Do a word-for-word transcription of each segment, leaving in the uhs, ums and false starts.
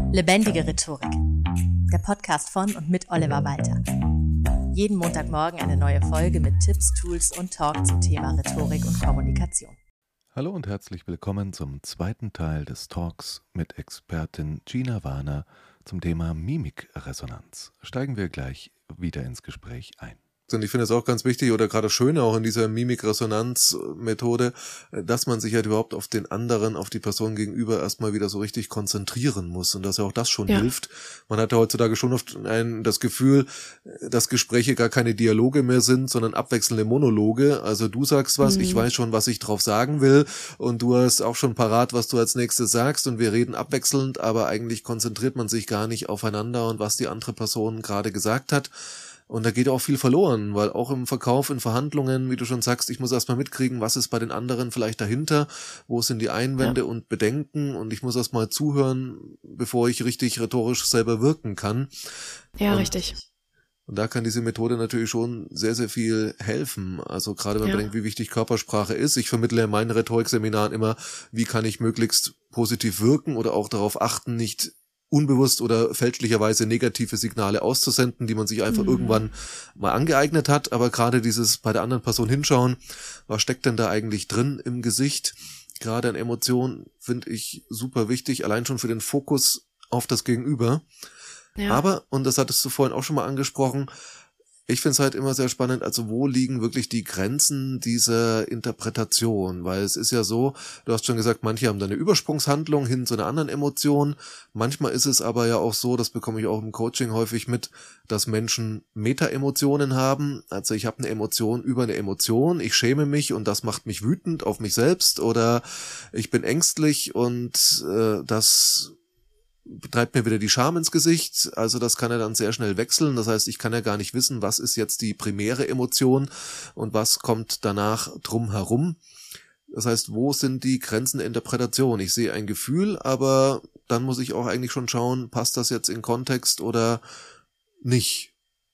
Lebendige Rhetorik. Der Podcast von und mit Oliver Walter. Jeden Montagmorgen eine neue Folge mit Tipps, Tools und Talk zum Thema Rhetorik und Kommunikation. Hallo und herzlich willkommen zum zweiten Teil des Talks mit Expertin Gina Warner zum Thema Mimikresonanz. Steigen wir gleich wieder ins Gespräch ein. Und ich finde es auch ganz wichtig oder gerade schön auch in dieser Mimikresonanz-Methode, dass man sich halt überhaupt auf den anderen, auf die Person gegenüber erstmal wieder so richtig konzentrieren muss und dass ja auch das schon ja. hilft. Man hat ja heutzutage schon oft ein, das Gefühl, dass Gespräche gar keine Dialoge mehr sind, sondern abwechselnde Monologe. Also du sagst was, mhm. ich weiß schon, was ich drauf sagen will und du hast auch schon parat, was du als nächstes sagst und wir reden abwechselnd, aber eigentlich konzentriert man sich gar nicht aufeinander und was die andere Person gerade gesagt hat. Und da geht auch viel verloren, weil auch im Verkauf, in Verhandlungen, wie du schon sagst, ich muss erstmal mitkriegen, was ist bei den anderen vielleicht dahinter, wo sind die Einwände ja. und Bedenken und ich muss erstmal zuhören, bevor ich richtig rhetorisch selber wirken kann. Ja, und, richtig. Und da kann diese Methode natürlich schon sehr, sehr viel helfen. Also gerade wenn man ja. bedenkt, wie wichtig Körpersprache ist. Ich vermittle in meinen Rhetorikseminaren immer, wie kann ich möglichst positiv wirken oder auch darauf achten, nicht unbewusst oder fälschlicherweise negative Signale auszusenden, die man sich einfach mhm. irgendwann mal angeeignet hat. Aber gerade dieses bei der anderen Person hinschauen, was steckt denn da eigentlich drin im Gesicht? Gerade an Emotionen finde ich super wichtig, allein schon für den Fokus auf das Gegenüber. Ja. Aber, und das hattest du vorhin auch schon mal angesprochen, ich finde es halt immer sehr spannend, also wo liegen wirklich die Grenzen dieser Interpretation? Weil es ist ja so, du hast schon gesagt, manche haben da eine Übersprungshandlung hin zu einer anderen Emotion. Manchmal ist es aber ja auch so, das bekomme ich auch im Coaching häufig mit, dass Menschen Meta-Emotionen haben. Also ich habe eine Emotion über eine Emotion, ich schäme mich und das macht mich wütend auf mich selbst oder ich bin ängstlich und äh, das treibt mir wieder die Scham ins Gesicht, also das kann ja dann sehr schnell wechseln, das heißt, ich kann ja gar nicht wissen, was ist jetzt die primäre Emotion und was kommt danach drumherum. Das heißt, wo sind die Grenzen der Interpretation? Ich sehe ein Gefühl, aber dann muss ich auch eigentlich schon schauen, passt das jetzt in Kontext oder nicht?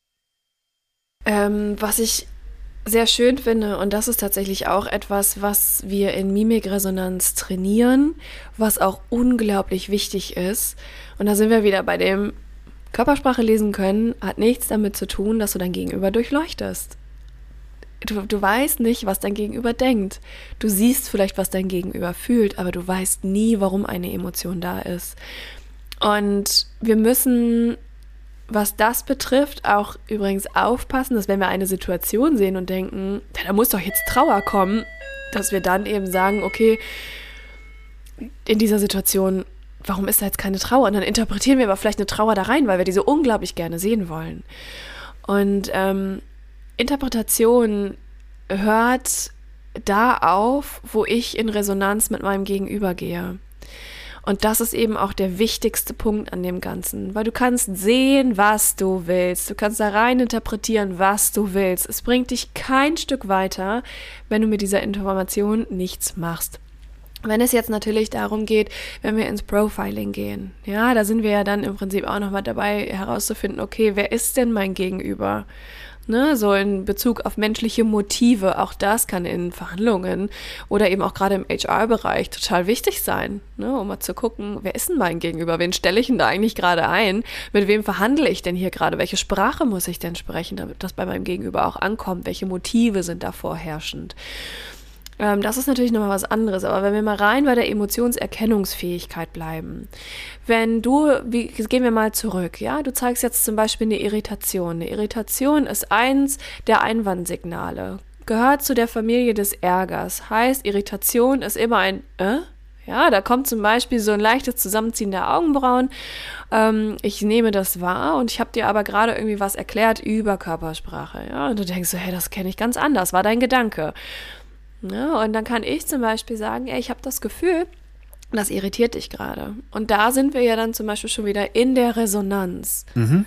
Ähm, was ich sehr schön finde, und das ist tatsächlich auch etwas, was wir in Mimikresonanz trainieren, was auch unglaublich wichtig ist. Und da sind wir wieder bei dem Körpersprache lesen können, hat nichts damit zu tun, dass du dein Gegenüber durchleuchtest. Du, du weißt nicht, was dein Gegenüber denkt. Du siehst vielleicht, was dein Gegenüber fühlt, aber du weißt nie, warum eine Emotion da ist. Und wir müssen, was das betrifft, auch übrigens aufpassen, dass wenn wir eine Situation sehen und denken, da muss doch jetzt Trauer kommen, dass wir dann eben sagen, okay, in dieser Situation, warum ist da jetzt keine Trauer? Und dann interpretieren wir aber vielleicht eine Trauer da rein, weil wir diese unglaublich gerne sehen wollen. Und ähm, Interpretation hört da auf, wo ich in Resonanz mit meinem Gegenüber gehe. Und das ist eben auch der wichtigste Punkt an dem Ganzen, weil du kannst sehen, was du willst. Du kannst da rein interpretieren, was du willst. Es bringt dich kein Stück weiter, wenn du mit dieser Information nichts machst. Wenn es jetzt natürlich darum geht, wenn wir ins Profiling gehen, ja, da sind wir ja dann im Prinzip auch nochmal dabei herauszufinden, okay, wer ist denn mein Gegenüber? Ne, so in Bezug auf menschliche Motive, auch das kann in Verhandlungen oder eben auch gerade im H R-Bereich total wichtig sein, ne, um mal zu gucken, wer ist denn mein Gegenüber, wen stelle ich denn da eigentlich gerade ein, mit wem verhandle ich denn hier gerade, welche Sprache muss ich denn sprechen, damit das bei meinem Gegenüber auch ankommt, welche Motive sind da vorherrschend. Ähm, das ist natürlich nochmal was anderes, aber wenn wir mal rein bei der Emotionserkennungsfähigkeit bleiben, wenn du, wie, gehen wir mal zurück, ja, du zeigst jetzt zum Beispiel eine Irritation. Eine Irritation ist eins der Einwandsignale, gehört zu der Familie des Ärgers, heißt Irritation ist immer ein äh? Ja, da kommt zum Beispiel so ein leichtes Zusammenziehen der Augenbrauen. Ähm, ich nehme das wahr und ich habe dir aber gerade irgendwie was erklärt über Körpersprache, ja, und du denkst so, hey, das kenne ich ganz anders, war dein Gedanke. Ja, und dann kann ich zum Beispiel sagen, ey, ich habe das Gefühl, das irritiert dich gerade. Und da sind wir ja dann zum Beispiel schon wieder in der Resonanz. Mhm.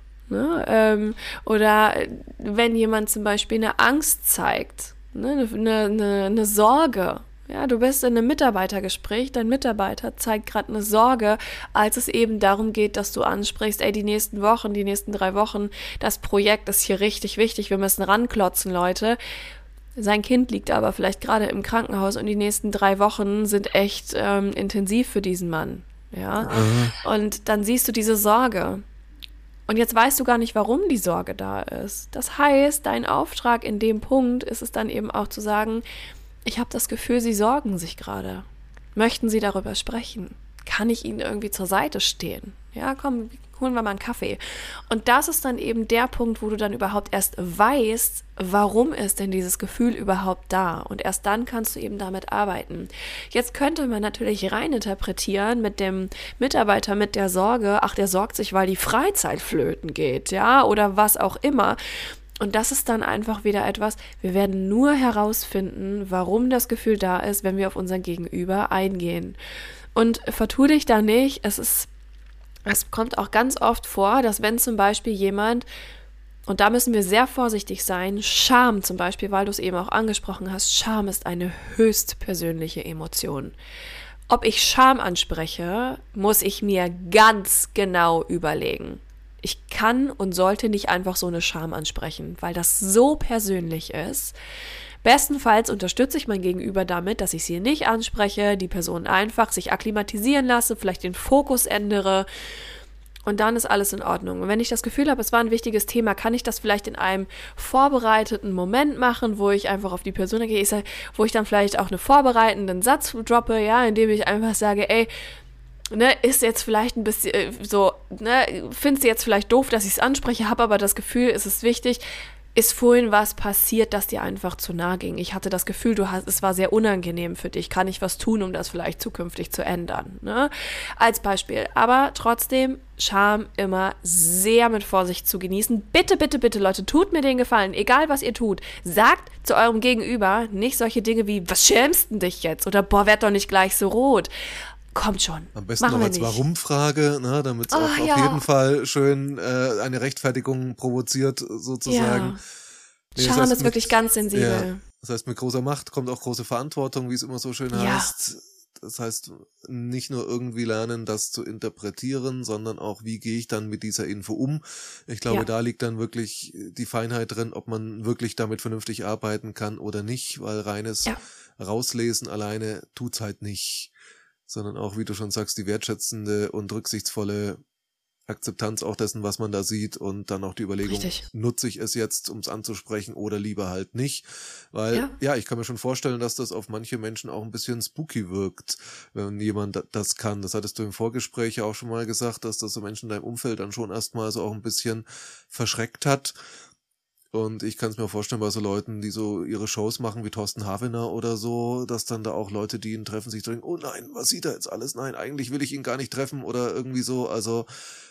Ja, ähm, oder wenn jemand zum Beispiel eine Angst zeigt, ne, eine, eine, eine Sorge. Ja, du bist in einem Mitarbeitergespräch, dein Mitarbeiter zeigt gerade eine Sorge, als es eben darum geht, dass du ansprichst, ey, die nächsten Wochen, die nächsten drei Wochen, das Projekt ist hier richtig wichtig, wir müssen ranklotzen, Leute. Sein Kind liegt aber vielleicht gerade im Krankenhaus und die nächsten drei Wochen sind echt ähm, intensiv für diesen Mann. ja. Mhm. Und dann siehst du diese Sorge. Und jetzt weißt du gar nicht, warum die Sorge da ist. Das heißt, dein Auftrag in dem Punkt ist es dann eben auch zu sagen, ich habe das Gefühl, Sie sorgen sich gerade. Möchten Sie darüber sprechen? Kann ich Ihnen irgendwie zur Seite stehen? Ja, komm, holen wir mal einen Kaffee. Und das ist dann eben der Punkt, wo du dann überhaupt erst weißt, warum ist denn dieses Gefühl überhaupt da? Und erst dann kannst du eben damit arbeiten. Jetzt könnte man natürlich reininterpretieren mit dem Mitarbeiter mit der Sorge, ach, der sorgt sich, weil die Freizeit flöten geht, ja, oder was auch immer. Und das ist dann einfach wieder etwas, wir werden nur herausfinden, warum das Gefühl da ist, wenn wir auf unser Gegenüber eingehen. Und vertu dich da nicht, es ist, es kommt auch ganz oft vor, dass wenn zum Beispiel jemand, und da müssen wir sehr vorsichtig sein, Scham zum Beispiel, weil du es eben auch angesprochen hast, Scham ist eine höchst persönliche Emotion. Ob ich Scham anspreche, muss ich mir ganz genau überlegen. Ich kann und sollte nicht einfach so eine Scham ansprechen, weil das so persönlich ist. Bestenfalls unterstütze ich mein Gegenüber damit, dass ich sie nicht anspreche, die Person einfach sich akklimatisieren lasse, vielleicht den Fokus ändere und dann ist alles in Ordnung. Und wenn ich das Gefühl habe, es war ein wichtiges Thema, kann ich das vielleicht in einem vorbereiteten Moment machen, wo ich einfach auf die Person gehe, ich sage, wo ich dann vielleicht auch einen vorbereitenden Satz droppe, ja, indem ich einfach sage, ey, ne, ist jetzt vielleicht ein bisschen äh, so, ne, findest du jetzt vielleicht doof, dass ich es anspreche, habe aber das Gefühl, es ist wichtig. Ist vorhin was passiert, das dir einfach zu nahe ging? Ich hatte das Gefühl, du hast, es war sehr unangenehm für dich. Kann ich was tun, um das vielleicht zukünftig zu ändern? Ne? Als Beispiel. Aber trotzdem, Scham immer sehr mit Vorsicht zu genießen. Bitte, bitte, bitte, Leute, tut mir den Gefallen. Egal, was ihr tut. Sagt zu eurem Gegenüber nicht solche Dinge wie, was schämst du dich jetzt? Oder, boah, werd doch nicht gleich so rot. Kommt schon. Am besten noch als Warum-Frage, ne, damit es oh, auch ja. auf jeden Fall schön äh, eine Rechtfertigung provoziert, sozusagen. Ja. Nee, Scham das heißt ist mit, wirklich ganz sensibel. Ja, das heißt, mit großer Macht kommt auch große Verantwortung, wie es immer so schön Ja. heißt. Das heißt, nicht nur irgendwie lernen, das zu interpretieren, sondern auch, wie gehe ich dann mit dieser Info um. Ich glaube, Ja. da liegt dann wirklich die Feinheit drin, ob man wirklich damit vernünftig arbeiten kann oder nicht, weil reines Ja. Rauslesen alleine tut's halt nicht. Sondern auch, wie du schon sagst, die wertschätzende und rücksichtsvolle Akzeptanz auch dessen, was man da sieht und dann auch die Überlegung, Richtig. nutze ich es jetzt, um es anzusprechen oder lieber halt nicht, weil Ja. ja, ich kann mir schon vorstellen, dass das auf manche Menschen auch ein bisschen spooky wirkt, wenn jemand das kann. Das hattest du im Vorgespräch ja auch schon mal gesagt, dass das so Menschen in deinem Umfeld dann schon erstmal so auch ein bisschen verschreckt hat. Und ich kann es mir vorstellen, bei so Leuten, die so ihre Shows machen, wie Thorsten Havener oder so, dass dann da auch Leute, die ihn treffen, sich denken, oh nein, was sieht er jetzt alles? Nein, eigentlich will ich ihn gar nicht treffen oder irgendwie so. Also,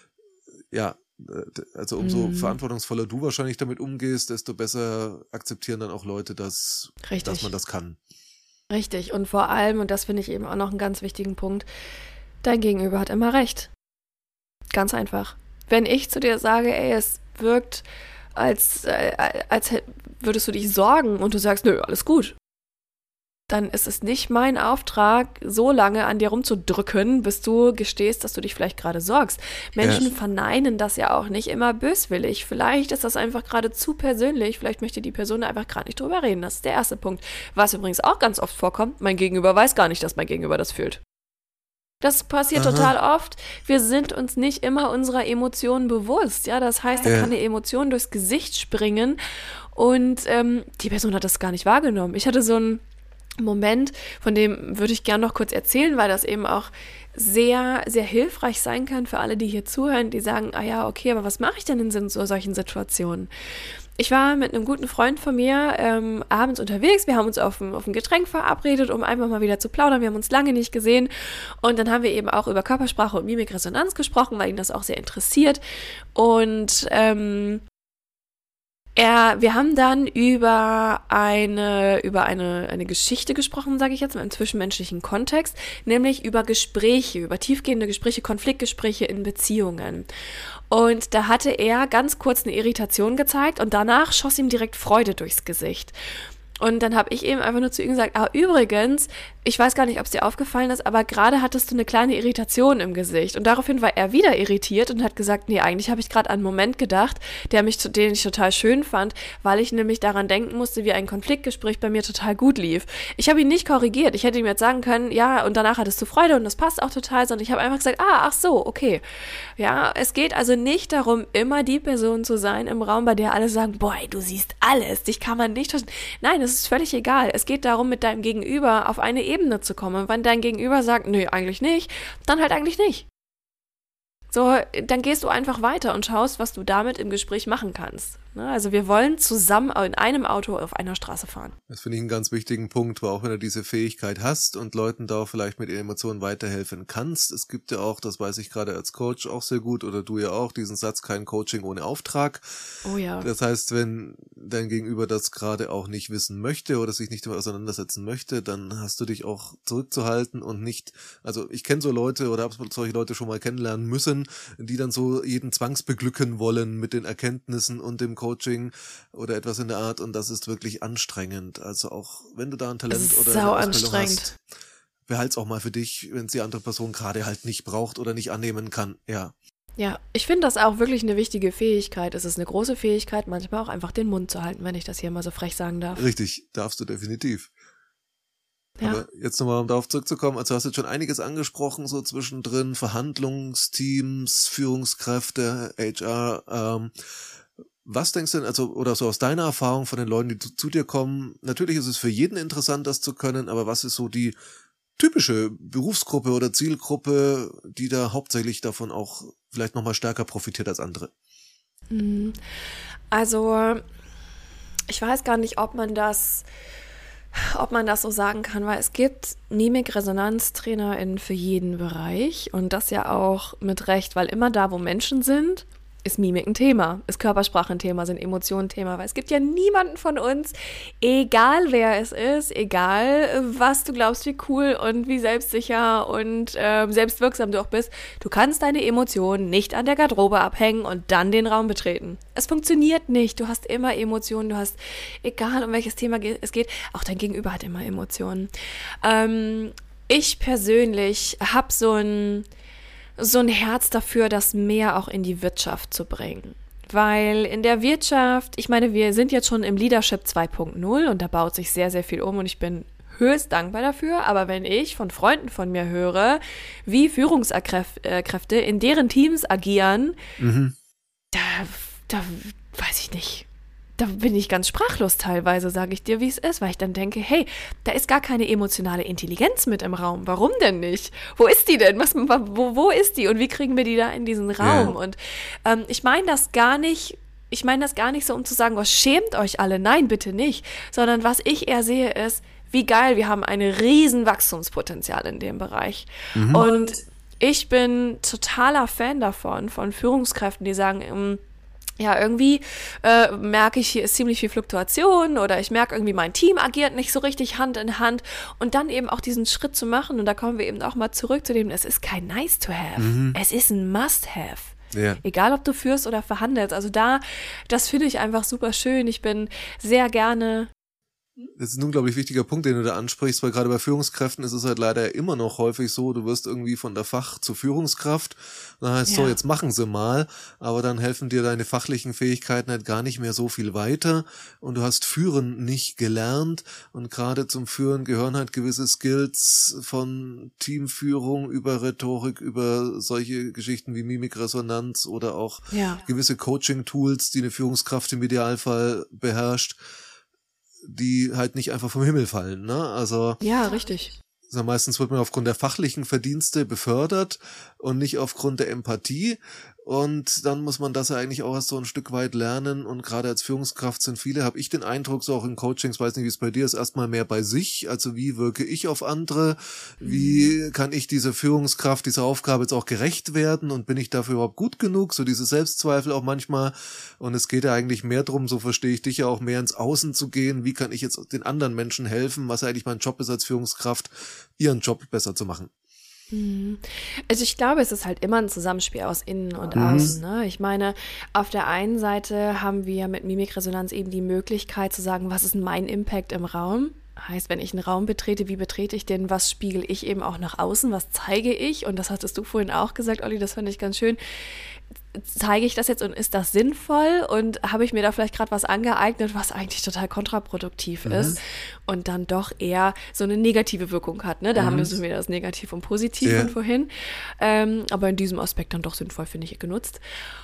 ja, also umso Mhm. verantwortungsvoller du wahrscheinlich damit umgehst, desto besser akzeptieren dann auch Leute, dass, Richtig. dass man das kann. Richtig. Und vor allem, und das finde ich eben auch noch einen ganz wichtigen Punkt, dein Gegenüber hat immer recht. Ganz einfach. Wenn ich zu dir sage, ey, es wirkt, als, äh, als würdest du dich sorgen und du sagst, nö, alles gut, dann ist es nicht mein Auftrag, so lange an dir rumzudrücken, bis du gestehst, dass du dich vielleicht gerade sorgst. Menschen Ja. verneinen das ja auch nicht immer böswillig. Vielleicht ist das einfach gerade zu persönlich. Vielleicht möchte die Person einfach gerade nicht drüber reden. Das ist der erste Punkt. Was übrigens auch ganz oft vorkommt, mein Gegenüber weiß gar nicht, dass mein Gegenüber das fühlt. Das passiert Aha. total oft. Wir sind uns nicht immer unserer Emotionen bewusst. Ja, das heißt, da Ja. kann eine Emotion durchs Gesicht springen und ähm, die Person hat das gar nicht wahrgenommen. Ich hatte so einen Moment, von dem würde ich gerne noch kurz erzählen, weil das eben auch sehr, sehr hilfreich sein kann für alle, die hier zuhören, die sagen, ah ja, okay, aber was mache ich denn in so solchen Situationen? Ich war mit einem guten Freund von mir ähm, abends unterwegs. Wir haben uns auf ein, auf ein Getränk verabredet, um einfach mal wieder zu plaudern. Wir haben uns lange nicht gesehen. Und dann haben wir eben auch über Körpersprache und Mimikresonanz gesprochen, weil ihn das auch sehr interessiert. Und ähm, er, wir haben dann über eine, über eine, eine Geschichte gesprochen, sage ich jetzt mal, im zwischenmenschlichen Kontext, nämlich über Gespräche, über tiefgehende Gespräche, Konfliktgespräche in Beziehungen. Und da hatte er ganz kurz eine Irritation gezeigt und danach schoss ihm direkt Freude durchs Gesicht. Und dann habe ich eben einfach nur zu ihm gesagt, ah, übrigens, ich weiß gar nicht, ob es dir aufgefallen ist, aber gerade hattest du eine kleine Irritation im Gesicht. Und daraufhin war er wieder irritiert und hat gesagt, nee, eigentlich habe ich gerade an einen Moment gedacht, der mich, den ich total schön fand, weil ich nämlich daran denken musste, wie ein Konfliktgespräch bei mir total gut lief. Ich habe ihn nicht korrigiert. Ich hätte ihm jetzt sagen können, ja, und danach hattest du Freude und das passt auch total, sondern ich habe einfach gesagt, ah, ach so, okay. Ja, es geht also nicht darum, immer die Person zu sein im Raum, bei der alle sagen, boah, du siehst alles, dich kann man nicht täuschen. Nein, es ist völlig egal. Es geht darum, mit deinem Gegenüber auf eine Ebene zu kommen. Und wenn dein Gegenüber sagt, nö, eigentlich nicht, dann halt eigentlich nicht. So, dann gehst du einfach weiter und schaust, was du damit im Gespräch machen kannst. Also wir wollen zusammen in einem Auto auf einer Straße fahren. Das finde ich einen ganz wichtigen Punkt, weil auch wenn du diese Fähigkeit hast und Leuten da auch vielleicht mit ihren Emotionen weiterhelfen kannst, es gibt ja auch, das weiß ich gerade als Coach auch sehr gut, oder du ja auch, diesen Satz, kein Coaching ohne Auftrag. Oh ja. Das heißt, wenn dein Gegenüber das gerade auch nicht wissen möchte oder sich nicht damit auseinandersetzen möchte, dann hast du dich auch zurückzuhalten und nicht, also ich kenne so Leute oder habe solche Leute schon mal kennenlernen müssen, die dann so jeden zwangsbeglücken wollen mit den Erkenntnissen und dem Coaching oder etwas in der Art, und das ist wirklich anstrengend. Also auch wenn du da ein Talent oder eine Ausbildung hast, behalt's auch mal für dich, wenn es die andere Person gerade halt nicht braucht oder nicht annehmen kann. Ja. Ja, ich finde das auch wirklich eine wichtige Fähigkeit. Es ist eine große Fähigkeit, manchmal auch einfach den Mund zu halten, wenn ich das hier mal so frech sagen darf. Richtig, darfst du definitiv. Ja. Aber jetzt nochmal, um darauf zurückzukommen, also hast du jetzt schon einiges angesprochen, so zwischendrin, Verhandlungsteams, Führungskräfte, H R, ähm, was denkst du denn, also, oder so aus deiner Erfahrung von den Leuten, die zu, zu dir kommen, natürlich ist es für jeden interessant, das zu können, aber was ist so die typische Berufsgruppe oder Zielgruppe, die da hauptsächlich davon auch vielleicht nochmal stärker profitiert als andere? Also, ich weiß gar nicht, ob man das, ob man das so sagen kann, weil es gibt Mimik-Resonanz-TrainerInnen für jeden Bereich und das ja auch mit Recht, weil immer da, wo Menschen sind, ist Mimik ein Thema, ist Körpersprache ein Thema, sind Emotionen ein Thema, weil es gibt ja niemanden von uns, egal wer es ist, egal was du glaubst, wie cool und wie selbstsicher und äh, selbstwirksam du auch bist, du kannst deine Emotionen nicht an der Garderobe abhängen und dann den Raum betreten. Es funktioniert nicht, du hast immer Emotionen, du hast, egal um welches Thema es geht, auch dein Gegenüber hat immer Emotionen. Ähm, ich persönlich habe so ein so ein Herz dafür, das mehr auch in die Wirtschaft zu bringen. Weil in der Wirtschaft, ich meine, wir sind jetzt schon im Leadership zwei Punkt null und da baut sich sehr, sehr viel um und ich bin höchst dankbar dafür. Aber wenn ich von Freunden von mir höre, wie Führungskräfte in deren Teams agieren, mhm. da, da weiß ich nicht. Da bin ich ganz sprachlos teilweise, sage ich dir, wie es ist, weil ich dann denke, hey, da ist gar keine emotionale Intelligenz mit im Raum. Warum denn nicht? Wo ist die denn? Was, wo, wo ist die? Und wie kriegen wir die da in diesen Raum? Ja. Und ähm, ich meine das gar nicht, ich meine das gar nicht so, um zu sagen, was schämt euch alle? Nein, bitte nicht. Sondern was ich eher sehe ist, wie geil, wir haben ein riesen Wachstumspotenzial in dem Bereich. Mhm. Und ich bin totaler Fan davon, von Führungskräften, die sagen, im ja, irgendwie äh, merke ich, hier ist ziemlich viel Fluktuation oder ich merke irgendwie, mein Team agiert nicht so richtig Hand in Hand und dann eben auch diesen Schritt zu machen und da kommen wir eben auch mal zurück zu dem, es ist kein nice to have, mhm. es ist ein must have. Ja. Egal, ob du führst oder verhandelst. Also da, das finde ich einfach super schön. Ich bin sehr gerne... Das ist ein unglaublich wichtiger Punkt, den du da ansprichst, weil gerade bei Führungskräften ist es halt leider immer noch häufig so, du wirst irgendwie von der Fach- zur Führungskraft, dann heißt es ja. so, jetzt machen sie mal, aber dann helfen dir deine fachlichen Fähigkeiten halt gar nicht mehr so viel weiter und du hast Führen nicht gelernt und gerade zum Führen gehören halt gewisse Skills von Teamführung über Rhetorik, über solche Geschichten wie Mimikresonanz oder auch ja. gewisse Coaching-Tools, die eine Führungskraft im Idealfall beherrscht, die halt nicht einfach vom Himmel fallen, ne? Also ja, richtig. Also meistens wird man aufgrund der fachlichen Verdienste befördert und nicht aufgrund der Empathie. Und dann muss man das ja eigentlich auch erst so ein Stück weit lernen. Und gerade als Führungskraft sind viele, habe ich den Eindruck, so auch in Coachings, weiß nicht, wie es bei dir ist, erstmal mehr bei sich. Also wie wirke ich auf andere? Wie kann ich dieser Führungskraft, dieser Aufgabe jetzt auch gerecht werden? Und bin ich dafür überhaupt gut genug? So diese Selbstzweifel auch manchmal. Und es geht ja eigentlich mehr drum, so verstehe ich dich ja auch, mehr ins Außen zu gehen. Wie kann ich jetzt den anderen Menschen helfen? Was eigentlich mein Job ist als Führungskraft, ihren Job besser zu machen. Also ich glaube, es ist halt immer ein Zusammenspiel aus Innen und Außen. Ne? Ich meine, auf der einen Seite haben wir mit Mimikresonanz eben die Möglichkeit zu sagen, was ist mein Impact im Raum? Heißt, wenn ich einen Raum betrete, wie betrete ich den, was spiegel ich eben auch nach außen, was zeige ich? Und das hattest du vorhin auch gesagt, Olli, das fand ich ganz schön. Zeige ich das jetzt und ist das sinnvoll? Und habe ich mir da vielleicht gerade was angeeignet, was eigentlich total kontraproduktiv mhm. ist und dann doch eher so eine negative Wirkung hat. Ne? Da mhm. haben wir so wieder das Negativ und Positiv ja. von vorhin. Ähm, aber in diesem Aspekt dann doch sinnvoll, finde ich, genutzt.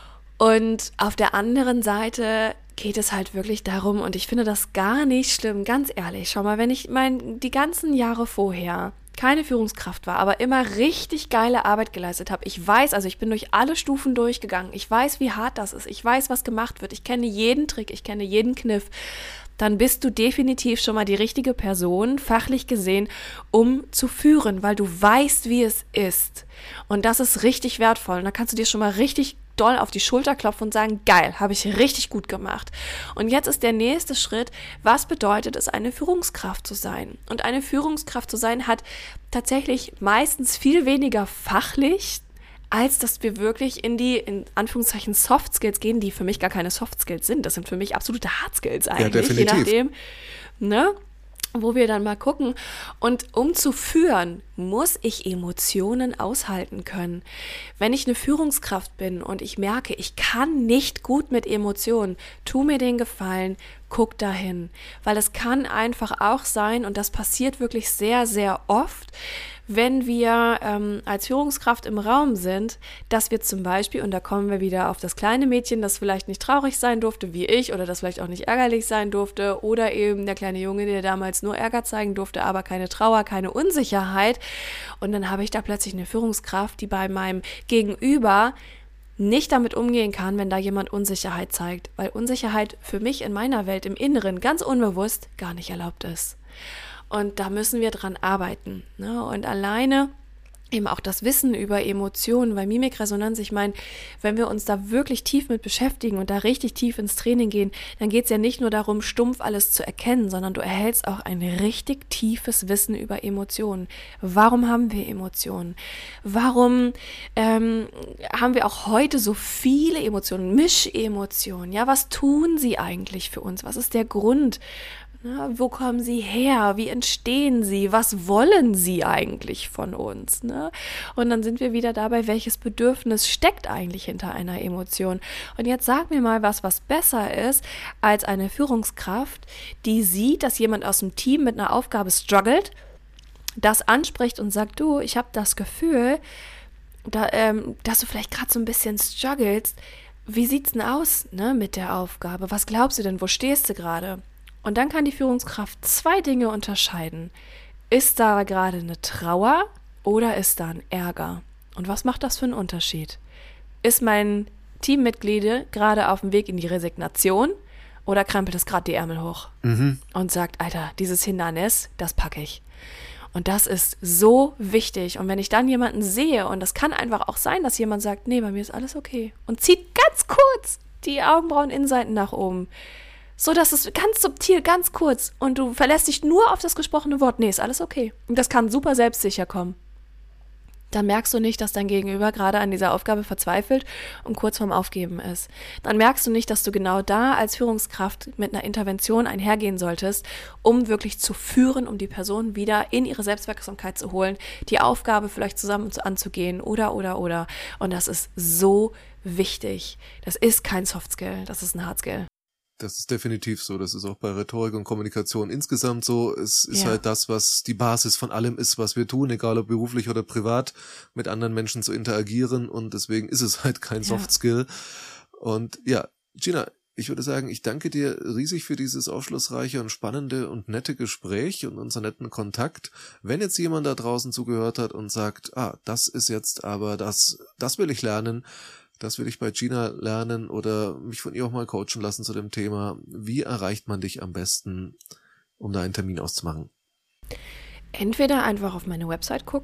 Und auf der anderen Seite geht es halt wirklich darum, und ich finde das gar nicht schlimm, ganz ehrlich, schau mal, wenn ich mein, die ganzen Jahre vorher keine Führungskraft war, aber immer richtig geile Arbeit geleistet habe. Ich weiß, also ich bin durch alle Stufen durchgegangen. Ich weiß, wie hart das ist. Ich weiß, was gemacht wird. Ich kenne jeden Trick, ich kenne jeden Kniff. Dann bist du definitiv schon mal die richtige Person, fachlich gesehen, um zu führen, weil du weißt, wie es ist. Und das ist richtig wertvoll. Und da kannst du dir schon mal richtig doll auf die Schulter klopfen und sagen, geil, habe ich richtig gut gemacht. Und jetzt ist der nächste Schritt, was bedeutet es, eine Führungskraft zu sein? Und eine Führungskraft zu sein hat tatsächlich meistens viel weniger fachlich, als dass wir wirklich in die, in Anführungszeichen, Soft Skills gehen, die für mich gar keine Soft Skills sind. Das sind für mich absolute Hard Skills eigentlich, ja, definitiv. Je nachdem, ne? Wo wir dann mal gucken. Und um zu führen, muss ich Emotionen aushalten können. Wenn ich eine Führungskraft bin und ich merke, ich kann nicht gut mit Emotionen, tu mir den Gefallen, guck dahin. Weil es kann einfach auch sein, und das passiert wirklich sehr, sehr oft, wenn wir ähm, als Führungskraft im Raum sind, dass wir zum Beispiel, und da kommen wir wieder auf das kleine Mädchen, das vielleicht nicht traurig sein durfte wie ich oder das vielleicht auch nicht ärgerlich sein durfte oder eben der kleine Junge, der damals nur Ärger zeigen durfte, aber keine Trauer, keine Unsicherheit. Und dann habe ich da plötzlich eine Führungskraft, die bei meinem Gegenüber nicht damit umgehen kann, wenn da jemand Unsicherheit zeigt, weil Unsicherheit für mich in meiner Welt im Inneren ganz unbewusst gar nicht erlaubt ist. Und da müssen wir dran arbeiten. Ne? Und alleine eben auch das Wissen über Emotionen, weil Mimikresonanz, ich meine, wenn wir uns da wirklich tief mit beschäftigen und da richtig tief ins Training gehen, dann geht es ja nicht nur darum, stumpf alles zu erkennen, sondern du erhältst auch ein richtig tiefes Wissen über Emotionen. Warum haben wir Emotionen? Warum ähm, haben wir auch heute so viele Emotionen, Mischemotionen? Ja, was tun sie eigentlich für uns? Was ist der Grund? Na, wo kommen sie her? Wie entstehen sie? Was wollen sie eigentlich von uns? Ne? Und dann sind wir wieder dabei, welches Bedürfnis steckt eigentlich hinter einer Emotion? Und jetzt sag mir mal was, was besser ist als eine Führungskraft, die sieht, dass jemand aus dem Team mit einer Aufgabe struggelt, das anspricht und sagt, du, ich habe das Gefühl, da, ähm, dass du vielleicht gerade so ein bisschen strugglest. Wie sieht's denn aus, ne, mit der Aufgabe? Was glaubst du denn? Wo stehst du gerade? Und dann kann die Führungskraft zwei Dinge unterscheiden. Ist da gerade eine Trauer oder ist da ein Ärger? Und was macht das für einen Unterschied? Ist mein Teammitglied gerade auf dem Weg in die Resignation oder krempelt es gerade die Ärmel hoch mhm. und sagt, Alter, dieses Hindernis, das packe ich. Und das ist so wichtig. Und wenn ich dann jemanden sehe, und das kann einfach auch sein, dass jemand sagt, nee, bei mir ist alles okay und zieht ganz kurz die Augenbrauen-Innenseiten nach oben, so dass es ganz subtil, ganz kurz und du verlässt dich nur auf das gesprochene Wort. Nee, ist alles okay. Und das kann super selbstsicher kommen. Dann merkst du nicht, dass dein Gegenüber gerade an dieser Aufgabe verzweifelt und kurz vorm Aufgeben ist. Dann merkst du nicht, dass du genau da als Führungskraft mit einer Intervention einhergehen solltest, um wirklich zu führen, um die Person wieder in ihre Selbstwirksamkeit zu holen, die Aufgabe vielleicht zusammen anzugehen oder, oder, oder. Und das ist so wichtig. Das ist kein Soft Skill, das ist ein Hard Skill. Das ist definitiv so. Das ist auch bei Rhetorik und Kommunikation insgesamt so. Es ist ja. halt das, was die Basis von allem ist, was wir tun, egal ob beruflich oder privat, mit anderen Menschen zu interagieren. Und deswegen ist es halt kein Soft ja. Skill. Und ja, Gina, ich würde sagen, ich danke dir riesig für dieses aufschlussreiche und spannende und nette Gespräch und unseren netten Kontakt. Wenn jetzt jemand da draußen zugehört hat und sagt, ah, das ist jetzt aber das, das will ich lernen, das will ich bei Gina lernen oder mich von ihr auch mal coachen lassen zu dem Thema. Wie erreicht man dich am besten, um da einen Termin auszumachen? Entweder einfach auf meine Website gucken,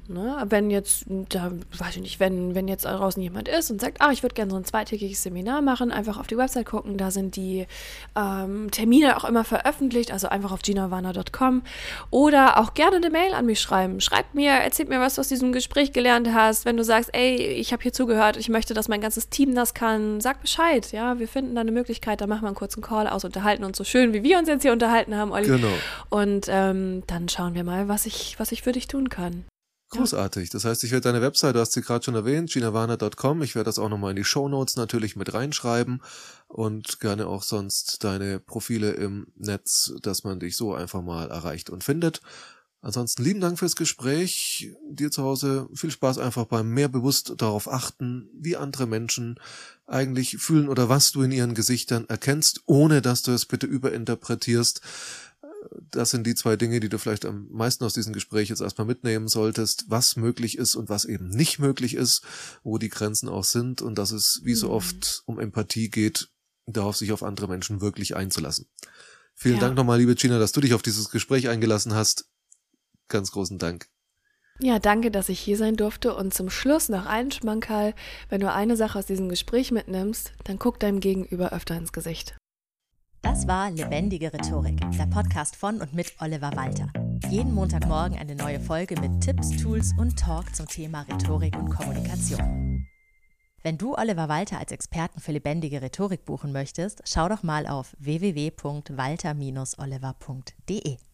Ne? Wenn jetzt, da weiß ich nicht, wenn, wenn jetzt da draußen jemand ist und sagt, ah, ich würde gerne so ein zweitägiges Seminar machen, einfach auf die Website gucken, da sind die ähm, Termine auch immer veröffentlicht, also einfach auf gina warner punkt com oder auch gerne eine Mail an mich schreiben. Schreib mir, erzähl mir, was du aus diesem Gespräch gelernt hast. Wenn du sagst, ey, ich habe hier zugehört, ich möchte, dass mein ganzes Team das kann, sag Bescheid. Ja, wir finden da eine Möglichkeit, da machen wir einen kurzen Call aus, unterhalten uns so schön, wie wir uns jetzt hier unterhalten haben, Olli. Genau. Und ähm, dann schauen wir mal, was ich, was ich für dich tun kann. Großartig. Das heißt, ich werde deine Website, du hast sie gerade schon erwähnt, gina warner punkt com. Ich werde das auch nochmal in die Shownotes natürlich mit reinschreiben und gerne auch sonst deine Profile im Netz, dass man dich so einfach mal erreicht und findet. Ansonsten lieben Dank fürs Gespräch. Dir zu Hause viel Spaß einfach beim mehr bewusst darauf achten, wie andere Menschen eigentlich fühlen oder was du in ihren Gesichtern erkennst, ohne dass du es bitte überinterpretierst. Das sind die zwei Dinge, die du vielleicht am meisten aus diesem Gespräch jetzt erstmal mitnehmen solltest, was möglich ist und was eben nicht möglich ist, wo die Grenzen auch sind und dass es wie so oft um Empathie geht, darauf sich auf andere Menschen wirklich einzulassen. Vielen ja. Dank nochmal, liebe Gina, dass du dich auf dieses Gespräch eingelassen hast. Ganz großen Dank. Ja, danke, dass ich hier sein durfte und zum Schluss noch einen Schmankerl. Wenn du eine Sache aus diesem Gespräch mitnimmst, dann guck deinem Gegenüber öfter ins Gesicht. Das war Lebendige Rhetorik, der Podcast von und mit Oliver Walter. Jeden Montagmorgen eine neue Folge mit Tipps, Tools und Talk zum Thema Rhetorik und Kommunikation. Wenn du Oliver Walter als Experten für lebendige Rhetorik buchen möchtest, schau doch mal auf w w w punkt walter Bindestrich oliver punkt de.